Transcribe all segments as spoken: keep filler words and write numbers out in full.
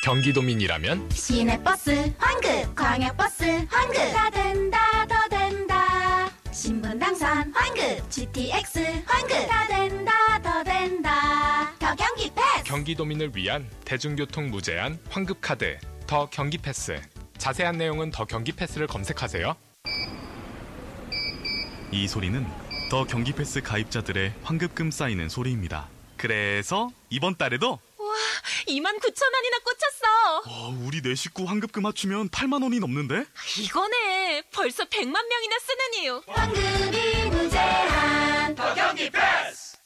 경기도민이라면 시내버스 환급, 광역버스 환급, 다 된다 더 된다. 신분당선 환급, 지티엑스 환급, 다 된다 더 된다. 더 경기 패스. 경기도민을 위한 대중교통 무제한 환급 카드 더 경기 패스. 자세한 내용은 더 경기 패스를 검색하세요. 이 소리는 더 경기 패스 가입자들의 환급금 쌓이는 소리입니다. 그래서 이번 달에도 이만 구천 원이나 꽂혔어. 어, 우리 네 식구 환급금 합치면 팔만 원이 넘는데? 이거네. 벌써 백만 명이나 쓰는 이유. 환급이 무제한 더 경기 패스.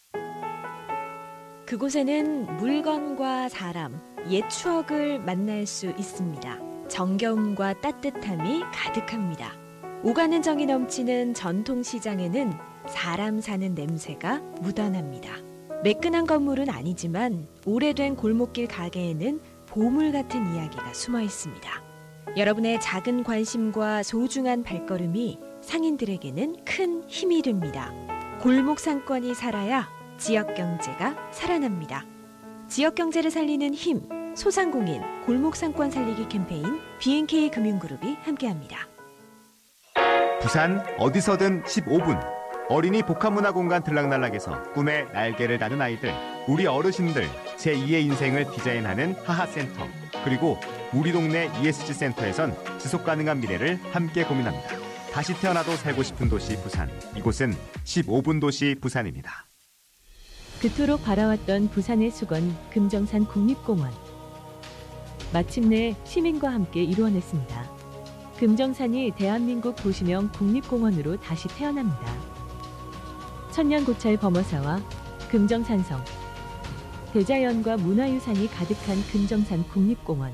그곳에는 물건과 사람, 옛 추억을 만날 수 있습니다. 정겨움과 따뜻함이 가득합니다. 오가는 정이 넘치는 전통시장에는 사람 사는 냄새가 묻어납니다. 매끈한 건물은 아니지만 오래된 골목길 가게에는 보물 같은 이야기가 숨어 있습니다. 여러분의 작은 관심과 소중한 발걸음이 상인들에게는 큰 힘이 됩니다. 골목 상권이 살아야 지역 경제가 살아납니다. 지역 경제를 살리는 힘, 소상공인 골목 상권 살리기 캠페인 비엔케이 금융그룹이 함께합니다. 부산 어디서든 십오 분. 어린이 복합문화공간 들락날락에서 꿈의 날개를 다는 아이들, 우리 어르신들 제이의 인생을 디자인하는 하하센터, 그리고 우리 동네 이에스지 센터에선 지속가능한 미래를 함께 고민합니다. 다시 태어나도 살고 싶은 도시 부산, 이곳은 십오 분 도시 부산입니다. 그토록 바라왔던 부산의 수건 금정산 국립공원. 마침내 시민과 함께 이루어냈습니다. 금정산이 대한민국 도시명 국립공원으로 다시 태어납니다. 천년고찰 범어사와 금정산성, 대자연과 문화유산이 가득한 금정산 국립공원.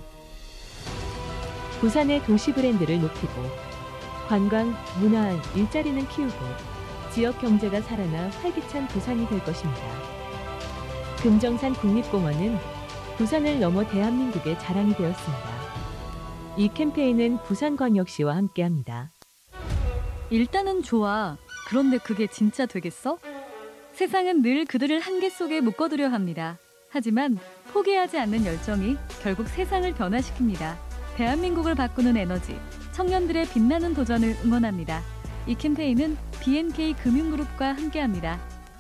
부산의 도시 브랜드를 높이고 관광, 문화, 일자리는 키우고 지역 경제가 살아나 활기찬 부산이 될 것입니다. 금정산 국립공원은 부산을 넘어 대한민국의 자랑이 되었습니다. 이 캠페인은 부산광역시와 함께합니다. 일단은 좋아. 그런데 그게 진짜 되겠어? 세상은 늘 그들을 한계 속에 묶어두려 합니다. 하지만 포기하지 않는 열정이 결국 세상을 변화시킵니다. 대한민국을 바꾸는 에너지, 청년들의 빛나는 도전을 응원합니다. 이 캠페인은 비엔케이 금융그룹과 함께합니다.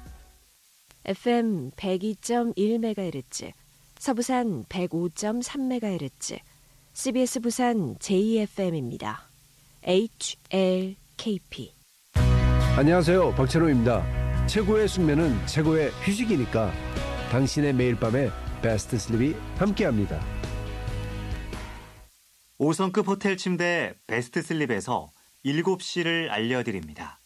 에프엠 백이 점 일 메가헤르츠, 서부산 백오 점 삼 메가헤르츠, 씨비에스 부산 제이 에프엠입니다. 에이치엘케이피. 안녕하세요, 박찬호입니다. 최고의 숙면은 최고의 휴식이니까 당신의 매일 밤에 베스트 슬립이 함께합니다. 오 성급 호텔 침대 베스트 슬립에서 일곱 시를 알려드립니다.